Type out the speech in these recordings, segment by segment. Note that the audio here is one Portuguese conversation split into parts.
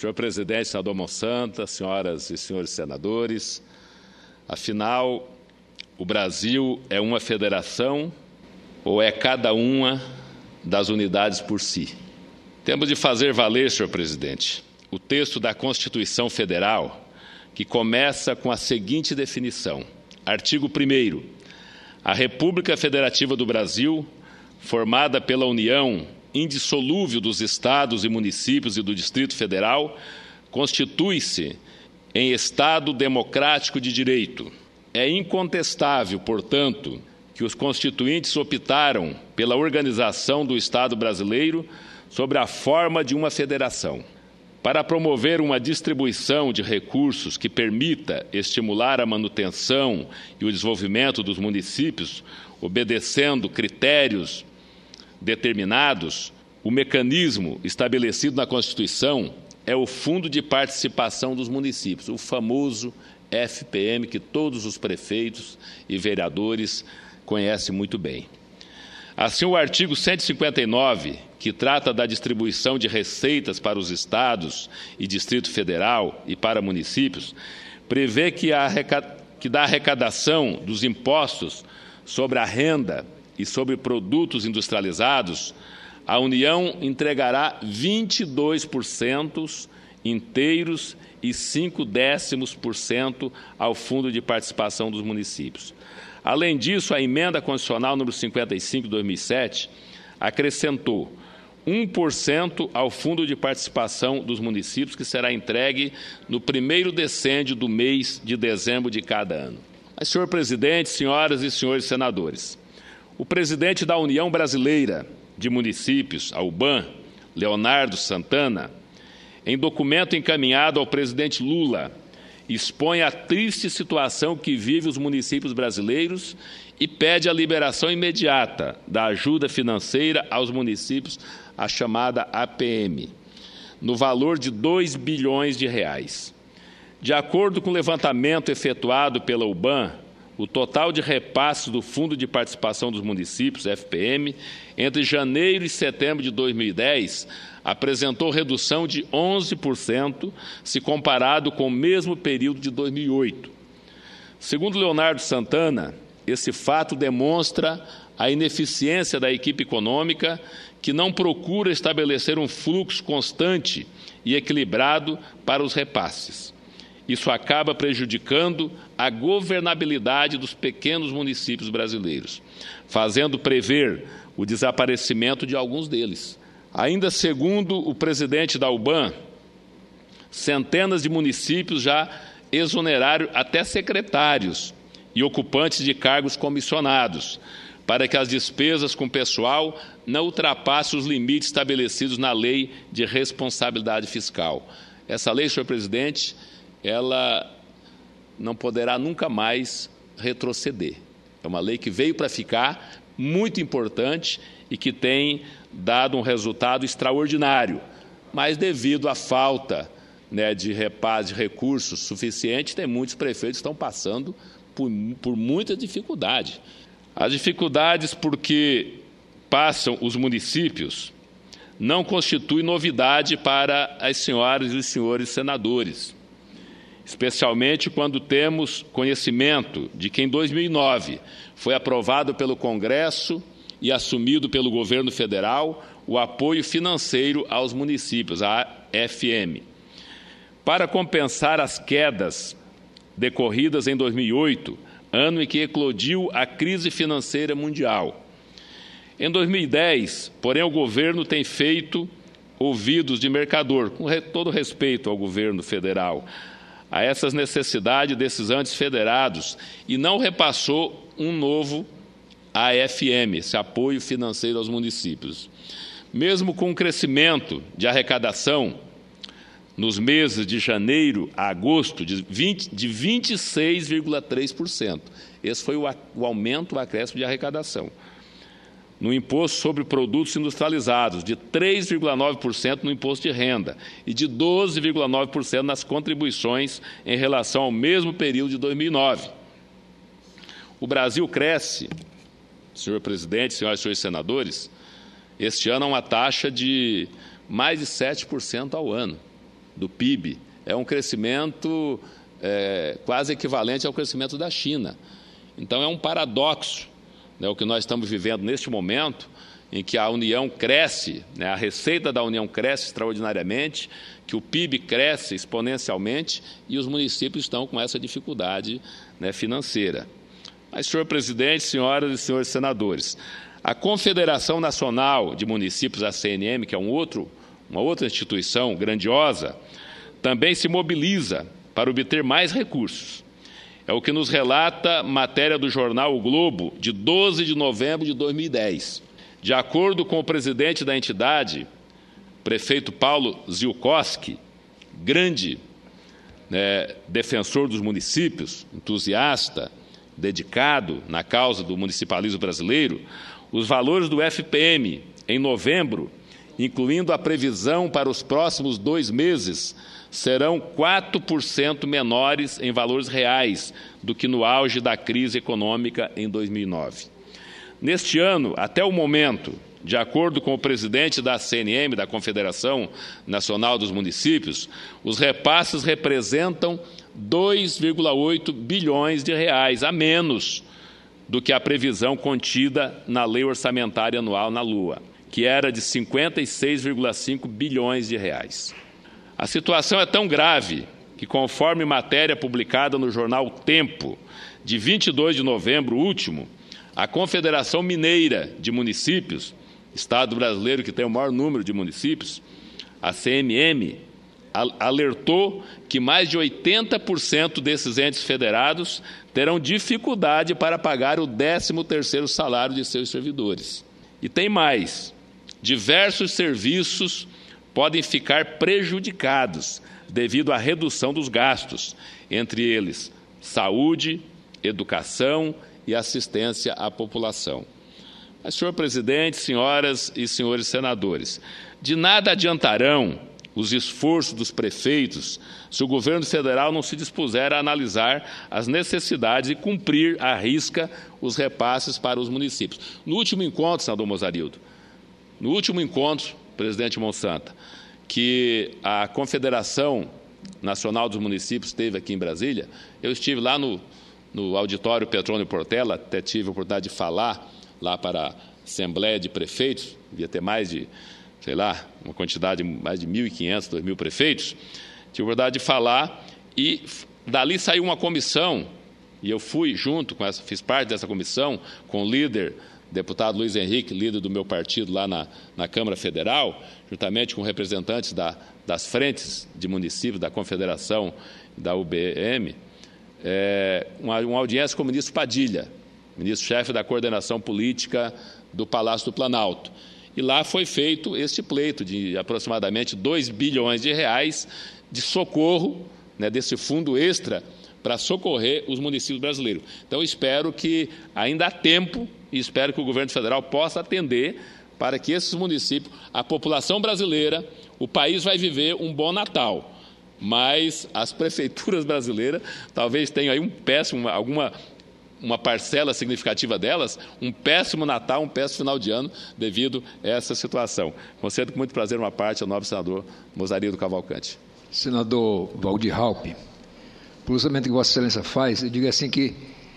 Senhor presidente, senador Monsanto, senhoras e senhores senadores, afinal, o Brasil é uma federação ou é cada uma das unidades por si? Temos de fazer valer, senhor presidente, o texto da Constituição Federal, que começa com a seguinte definição. Artigo 1º. A República Federativa do Brasil, formada pela união indissolúvel dos estados e municípios e do Distrito Federal, constitui-se em Estado democrático de direito. É incontestável, portanto, que os constituintes optaram pela organização do Estado brasileiro sobre a forma de uma federação. Para promover uma distribuição de recursos que permita estimular a manutenção e o desenvolvimento dos municípios, obedecendo critérios determinados, o mecanismo estabelecido na Constituição é o Fundo de Participação dos Municípios, o famoso FPM, que todos os prefeitos e vereadores conhecem muito bem. Assim, o artigo 159, que trata da distribuição de receitas para os estados e Distrito Federal e para municípios, prevê que da arrecadação dos impostos sobre a renda e sobre produtos industrializados, a União entregará 22% inteiros e 0,5% ao Fundo de Participação dos Municípios. Além disso, a Emenda Constitucional número 55 de 2007 acrescentou 1% ao Fundo de Participação dos Municípios, que será entregue no primeiro decêndio do mês de dezembro de cada ano. Mas, senhor presidente, senhoras e senhores senadores, o presidente da União Brasileira de Municípios, a UBAM, Leonardo Santana, em documento encaminhado ao presidente Lula, expõe a triste situação que vivem os municípios brasileiros e pede a liberação imediata da ajuda financeira aos municípios, a chamada APM, no valor de R$2 bilhões. De acordo com o levantamento efetuado pela UBAM, o total de repasses do Fundo de Participação dos Municípios, FPM, entre janeiro e setembro de 2010, apresentou redução de 11% se comparado com o mesmo período de 2008. Segundo Leonardo Santana, esse fato demonstra a ineficiência da equipe econômica que não procura estabelecer um fluxo constante e equilibrado para os repasses. Isso acaba prejudicando a governabilidade dos pequenos municípios brasileiros, fazendo prever o desaparecimento de alguns deles. Ainda segundo o presidente da UBAM, centenas de municípios já exoneraram até secretários e ocupantes de cargos comissionados, para que as despesas com pessoal não ultrapassem os limites estabelecidos na Lei de Responsabilidade Fiscal. Essa lei, senhor presidente, ela não poderá nunca mais retroceder. É uma lei que veio para ficar, muito importante e que tem dado um resultado extraordinário, mas devido à falta de repasse de recursos suficientes, tem muitos prefeitos que estão passando por muita dificuldade. As dificuldades porque passam os municípios não constituem novidade para as senhoras e os senhores senadores, especialmente quando temos conhecimento de que em 2009 foi aprovado pelo Congresso e assumido pelo governo federal o apoio financeiro aos municípios, a AFM. Para compensar as quedas decorridas em 2008, ano em que eclodiu a crise financeira mundial. Em 2010, porém, o governo tem feito ouvidos de mercador, com todo respeito ao governo federal, a essas necessidades desses antes federados, e não repassou um novo AFM, esse apoio financeiro aos municípios. Mesmo com um crescimento de arrecadação nos meses de janeiro a agosto de 26,3%. Esse foi o aumento, o acréscimo de arrecadação. No imposto sobre produtos industrializados, de 3,9% no imposto de renda e de 12,9% nas contribuições em relação ao mesmo período de 2009. O Brasil cresce, senhor presidente, senhoras e senhores senadores, este ano a uma taxa de mais de 7% ao ano. do PIB. É um crescimento quase equivalente ao crescimento da China. Então, é um paradoxo, né, o que nós estamos vivendo neste momento, em que a União cresce, né, a receita da União cresce extraordinariamente, que o PIB cresce exponencialmente e os municípios estão com essa dificuldade, né, financeira. Mas, senhor presidente, senhoras e senhores senadores, a Confederação Nacional de Municípios, a CNM, que é uma outra instituição grandiosa, também se mobiliza para obter mais recursos. É o que nos relata matéria do jornal O Globo, de 12 de novembro de 2010. De acordo com o presidente da entidade, prefeito Paulo Zielkowski, grande, né, defensor dos municípios, entusiasta, dedicado na causa do municipalismo brasileiro, os valores do FPM em novembro, incluindo a previsão para os próximos 2 meses, serão 4% menores em valores reais do que no auge da crise econômica em 2009. Neste ano, até o momento, de acordo com o presidente da CNM, da Confederação Nacional dos Municípios, os repasses representam 2,8 bilhões de reais a menos do que a previsão contida na Lei Orçamentária Anual na Lua, que era de 56,5 bilhões de reais. A situação é tão grave que, conforme matéria publicada no jornal Tempo, de 22 de novembro último, a Confederação Mineira de Municípios, Estado brasileiro que tem o maior número de municípios, a CMM, alertou que mais de 80% desses entes federados terão dificuldade para pagar o 13º salário de seus servidores. E tem mais, diversos serviços podem ficar prejudicados devido à redução dos gastos, entre eles saúde, educação e assistência à população. Mas, senhor presidente, senhoras e senhores senadores, de nada adiantarão os esforços dos prefeitos se o governo federal não se dispuser a analisar as necessidades e cumprir à risca os repasses para os municípios. No último encontro, senador Mozarildo, presidente Monsanta, que a Confederação Nacional dos Municípios teve aqui em Brasília, eu estive lá no auditório Petrônio Portela, até tive a oportunidade de falar lá para a Assembleia de Prefeitos, devia ter mais de, uma quantidade, mais de 1.500, 2.000 prefeitos, tive a oportunidade de falar e dali saiu uma comissão, e eu fui junto com fiz parte dessa comissão, com o líder, deputado Luiz Henrique, líder do meu partido lá na Câmara Federal, juntamente com representantes das frentes de municípios, da Confederação da UBM, uma audiência com o ministro Padilha, ministro-chefe da coordenação política do Palácio do Planalto. E lá foi feito este pleito de aproximadamente 2 bilhões de reais de socorro, né, desse fundo extra para socorrer os municípios brasileiros. Então, eu espero que ainda há tempo e espero que o governo federal possa atender para que esses municípios, a população brasileira, o país vai viver um bom Natal, mas as prefeituras brasileiras talvez tenham aí uma parcela significativa delas, um péssimo Natal, um péssimo final de ano devido a essa situação. Concedo com muito prazer uma parte ao nobre senador Mozarildo Cavalcante. Senador Waldir Raupp, pelo usamento que Vossa Excelência faz, eu digo assim que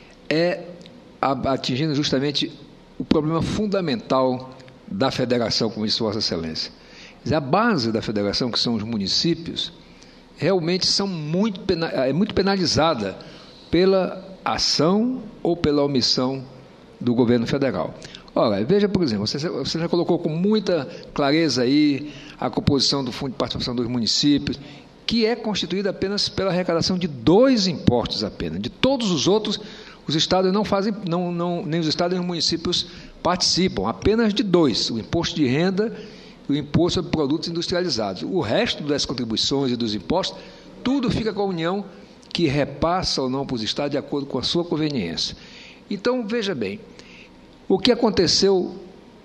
atingindo justamente o problema fundamental da federação, como disse Vossa Excelência. A base da federação, que são os municípios, realmente são muito penalizada pela ação ou pela omissão do governo federal. Ora, veja, por exemplo, você já colocou com muita clareza aí a composição do Fundo de Participação dos Municípios, que é constituída apenas pela arrecadação de 2 impostos apenas. De todos os outros, os estados não fazem, nem os estados nem os municípios participam, apenas de 2, o imposto de renda e o imposto sobre produtos industrializados. O resto das contribuições e dos impostos, tudo fica com a União, que repassa ou não para os estados de acordo com a sua conveniência. Então, veja bem, o que aconteceu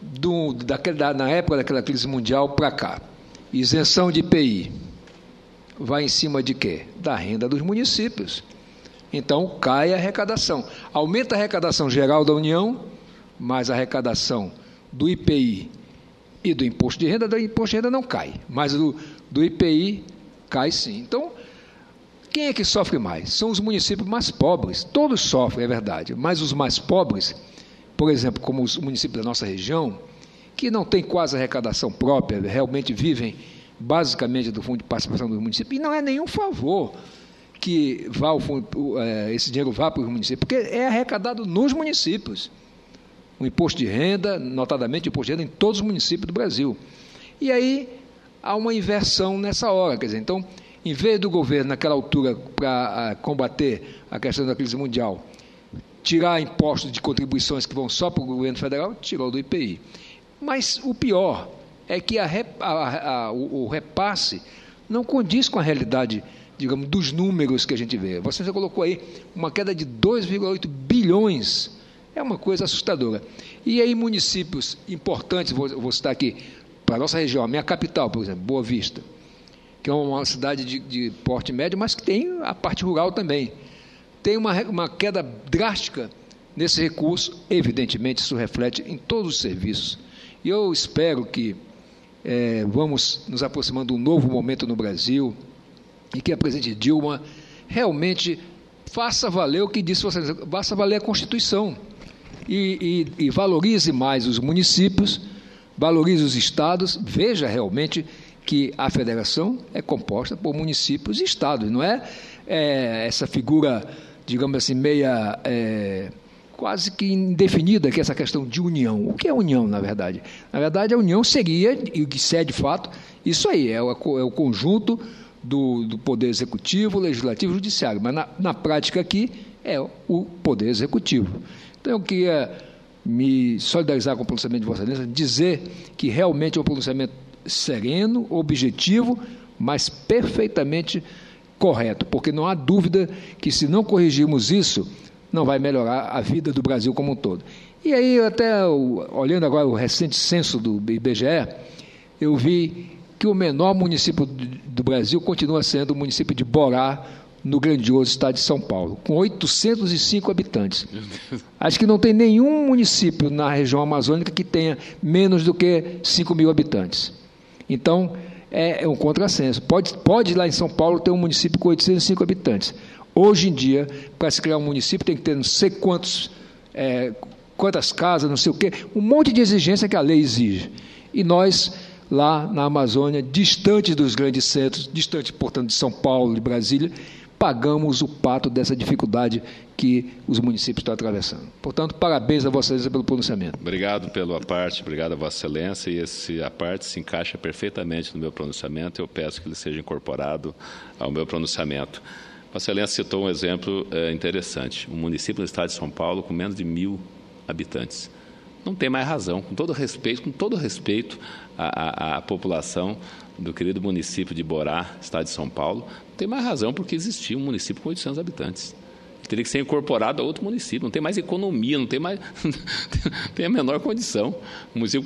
na época daquela crise mundial para cá? Isenção de IPI. Vai em cima de quê? Da renda dos municípios. Então, cai a arrecadação. Aumenta a arrecadação geral da União, mas a arrecadação do IPI e do imposto de renda não cai, mas do IPI Cai sim. Então, quem é que sofre mais? São os municípios mais pobres. Todos sofrem, é verdade, mas os mais pobres, por exemplo, como os municípios da nossa região, que não têm quase arrecadação própria, realmente vivem basicamente do fundo de participação dos municípios, e não é nenhum favor que vá esse dinheiro vá para os municípios, porque é arrecadado nos municípios. O imposto de renda, notadamente o imposto de renda em todos os municípios do Brasil. E aí há uma inversão nessa hora, quer dizer, então, em vez do governo, naquela altura, para combater a questão da crise mundial, tirar impostos de contribuições que vão só para o governo federal, tirou do IPI. Mas o pior é que o repasse não condiz com a realidade, digamos, dos números que a gente vê. Você já colocou aí uma queda de 2,8 bilhões, é uma coisa assustadora. E aí municípios importantes, vou citar aqui, para a nossa região, a minha capital, por exemplo, Boa Vista, que é uma cidade de porte médio, mas que tem a parte rural também. Tem uma queda drástica nesse recurso, evidentemente isso reflete em todos os serviços. E eu espero que vamos nos aproximando de um novo momento no Brasil e que a presidente Dilma realmente faça valer o que disse você, faça valer a Constituição e valorize mais os municípios, valorize os estados, veja realmente que a federação é composta por municípios e estados, não é essa figura, digamos assim, meia quase que indefinida, que é essa questão de união. O que é união, na verdade? Na verdade, a união seria, e que é de fato, isso aí, é o conjunto do Poder Executivo, Legislativo e Judiciário, mas na prática aqui é o Poder Executivo. Então, eu queria me solidarizar com o pronunciamento de Vossa Excelência, dizer que realmente é um pronunciamento sereno, objetivo, mas perfeitamente correto, porque não há dúvida que, se não corrigirmos isso, não vai melhorar a vida do Brasil como um todo. E aí, até olhando agora o recente censo do IBGE, eu vi que o menor município do Brasil continua sendo o município de Borá, no grandioso estado de São Paulo, com 805 habitantes. Acho que não tem nenhum município na região amazônica que tenha menos do que 5 mil habitantes. Então, é um contrassenso. Pode lá em São Paulo ter um município com 805 habitantes. Hoje em dia, para se criar um município, tem que ter não sei quantas casas, não sei o quê, um monte de exigência que a lei exige. E nós, lá na Amazônia, distantes dos grandes centros, distantes, portanto, de São Paulo, de Brasília, pagamos o pato dessa dificuldade que os municípios estão atravessando. Portanto, parabéns a Vossa Excelência pelo pronunciamento. Obrigado pela parte, obrigado a Vossa Excelência, e a parte se encaixa perfeitamente no meu pronunciamento, eu peço que ele seja incorporado ao meu pronunciamento. Vossa Excelência citou um exemplo interessante, um município do estado de São Paulo com menos de 1.000 habitantes. Não tem mais razão, com todo respeito à população do querido município de Borá, estado de São Paulo, não tem mais razão porque existia um município com 800 habitantes. Teria que ser incorporado a outro município, não tem mais economia, não tem mais tem a menor condição. O município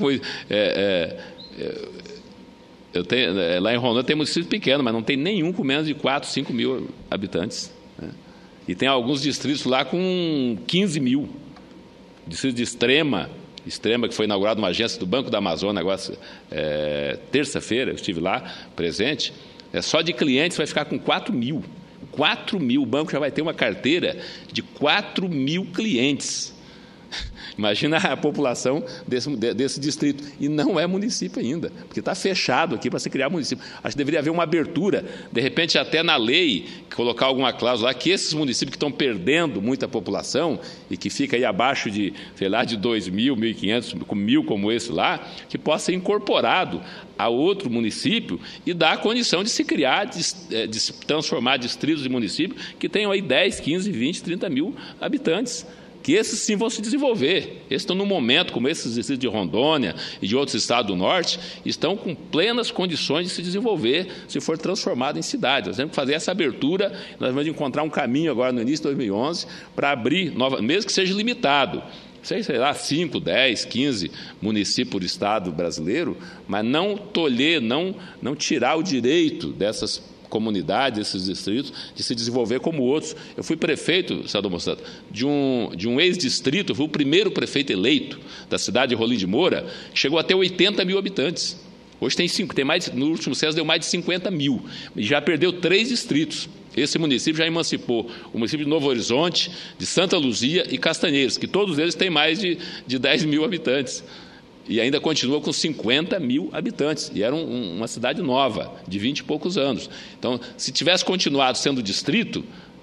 lá em Rondônia tem município pequeno, mas não tem nenhum com menos de 4, 5 mil habitantes. Né? E tem alguns distritos lá com 15 mil. Distrito de Extrema, que foi inaugurada uma agência do Banco da Amazônia, agora, terça-feira, eu estive lá presente, só de clientes vai ficar com 4 mil. 4 mil, o banco já vai ter uma carteira de 4 mil clientes. Imagina a população desse distrito. E não é município ainda, porque está fechado aqui para se criar município. Acho que deveria haver uma abertura, de repente até na lei, colocar alguma cláusula lá, que esses municípios que estão perdendo muita população e que fica aí abaixo de, sei lá, de 2.000, 1.500, com 1.000 como esse lá, que possa ser incorporado a outro município e dar a condição de se criar, de se transformar distritos de municípios que tenham aí 10, 15, 20, 30 mil habitantes. Que esses sim vão se desenvolver. Esses estão num momento, como esses distritos de Rondônia e de outros estados do Norte, estão com plenas condições de se desenvolver se for transformado em cidade. Nós temos que fazer essa abertura, nós vamos encontrar um caminho agora no início de 2011 para abrir, mesmo que seja limitado, sei lá, 5, 10, 15 municípios por estado brasileiro, mas não tolher, não tirar o direito dessas comunidades, esses distritos, de se desenvolver como outros. Eu fui prefeito, senador Mossato, de um ex-distrito, eu fui o primeiro prefeito eleito da cidade de Rolim de Moura, que chegou a ter 80 mil habitantes. Hoje no último censo deu mais de 50 mil, e já perdeu 3 distritos. Esse município já emancipou o município de Novo Horizonte, de Santa Luzia e Castanheiros, que todos eles têm mais de 10 mil habitantes. E ainda continua com 50 mil habitantes. E era uma cidade nova, de 20 e poucos anos. Então, se tivesse continuado sendo distrito,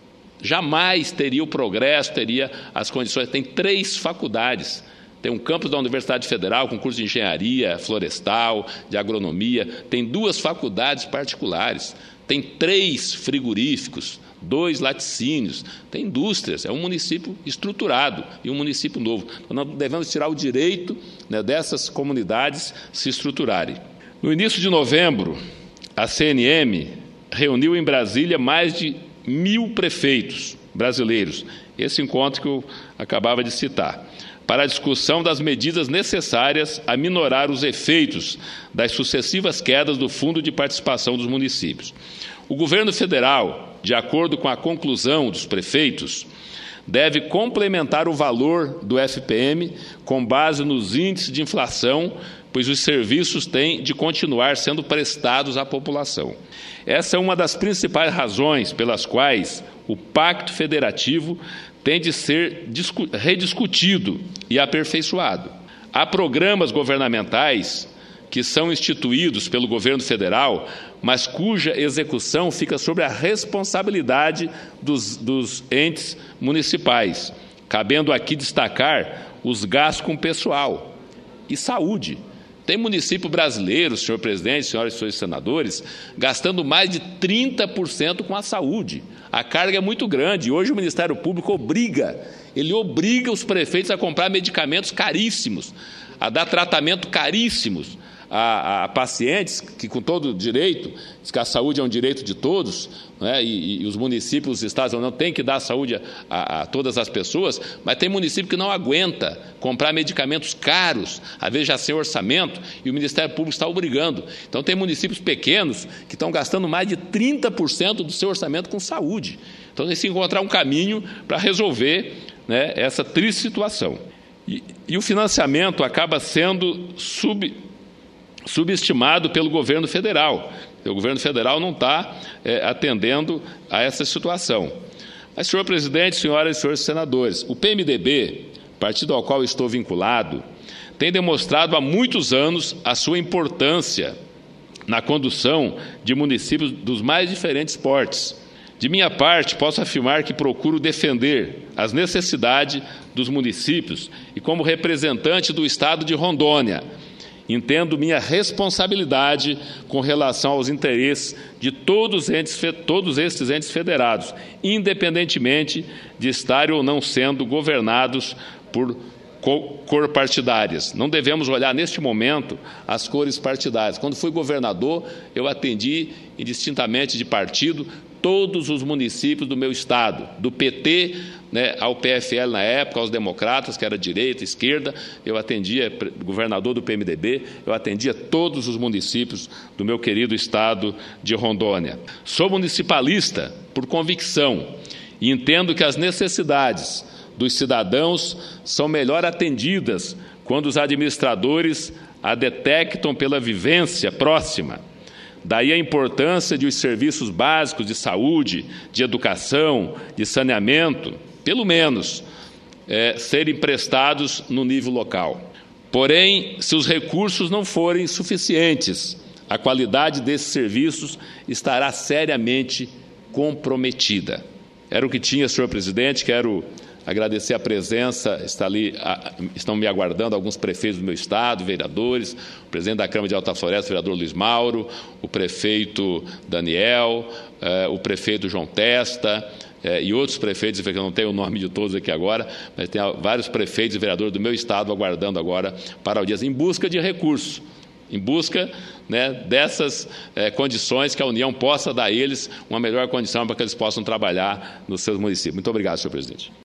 jamais teria o progresso, teria as condições. Tem 3 faculdades. Tem um campus da Universidade Federal, com curso de engenharia florestal, de agronomia. Tem 2 faculdades particulares. Tem 3 frigoríficos, 2 laticínios, tem indústrias. É um município estruturado e um município novo. Então, nós devemos tirar o direito, né, dessas comunidades se estruturarem. No início de novembro, a CNM reuniu em Brasília mais de 1.000 prefeitos brasileiros, esse encontro que eu acabava de citar, para a discussão das medidas necessárias a minorar os efeitos das sucessivas quedas do Fundo de Participação dos Municípios. O governo federal, de acordo com a conclusão dos prefeitos, deve complementar o valor do FPM com base nos índices de inflação, pois os serviços têm de continuar sendo prestados à população. Essa é uma das principais razões pelas quais o Pacto Federativo tem de ser rediscutido e aperfeiçoado. Há programas governamentais que são instituídos pelo governo federal, mas cuja execução fica sob a responsabilidade dos entes municipais, cabendo aqui destacar os gastos com pessoal e saúde. Tem município brasileiro, senhor presidente, senhoras e senhores senadores, gastando mais de 30% com a saúde. A carga é muito grande. Hoje o Ministério Público obriga os prefeitos a comprar medicamentos caríssimos, a dar tratamento caríssimos a pacientes que, com todo direito, diz que a saúde é um direito de todos, né, e os municípios, os estados não têm que dar saúde a todas as pessoas, mas tem município que não aguenta comprar medicamentos caros, às vezes já sem orçamento, e o Ministério Público está obrigando. Então, tem municípios pequenos que estão gastando mais de 30% do seu orçamento com saúde. Então, tem que se encontrar um caminho para resolver, né, essa triste situação. E o financiamento acaba sendo subestimado pelo governo federal. O governo federal não está atendendo a essa situação. Mas, senhor presidente, senhoras e senhores senadores, o PMDB, partido ao qual estou vinculado, tem demonstrado há muitos anos a sua importância na condução de municípios dos mais diferentes portes. De minha parte, posso afirmar que procuro defender as necessidades dos municípios e, como representante do Estado de Rondônia, entendo minha responsabilidade com relação aos interesses de todos estes entes federados, independentemente de estarem ou não sendo governados por cor partidárias. Não devemos olhar neste momento as cores partidárias. Quando fui governador, eu atendi indistintamente de partido todos os municípios do meu estado, do PT, né, ao PFL na época, aos democratas, que era direita, esquerda, eu atendia, governador do PMDB, eu atendia todos os municípios do meu querido estado de Rondônia. Sou municipalista por convicção e entendo que as necessidades dos cidadãos são melhor atendidas quando os administradores a detectam pela vivência próxima. Daí a importância de os serviços básicos de saúde, de educação, de saneamento, pelo menos, serem prestados no nível local. Porém, se os recursos não forem suficientes, a qualidade desses serviços estará seriamente comprometida. Era o que tinha, senhor presidente. Quero agradecer a presença, estão me aguardando alguns prefeitos do meu estado, vereadores, o presidente da Câmara de Alta Floresta, o vereador Luiz Mauro, o prefeito Daniel, o prefeito João Testa, e outros prefeitos, que eu não tenho o nome de todos aqui agora, mas tem vários prefeitos e vereadores do meu estado aguardando agora para audiência, em busca de recursos, em busca, né, dessas condições que a União possa dar a eles uma melhor condição para que eles possam trabalhar nos seus municípios. Muito obrigado, senhor presidente.